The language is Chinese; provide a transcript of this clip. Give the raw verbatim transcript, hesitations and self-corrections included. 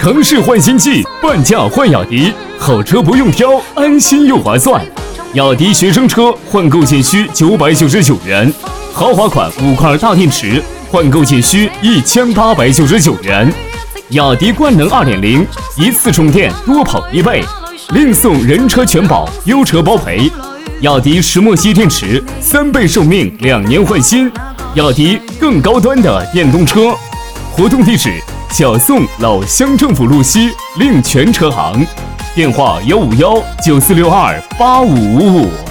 城市换新季，半价换雅迪，好车不用挑，安心又划算。雅迪学生车换购仅需九百九十九元，豪华款五块大电池换购仅需一千八百九十九元。雅迪冠能 二点零 一次充电多跑一倍，另送人车全保，优车包赔。雅迪石墨烯电池三倍寿命，两年换新。雅迪更高端的电动车。活动地址：小宋老乡政府路西令泉车行，电话幺五幺九四六二八五五五。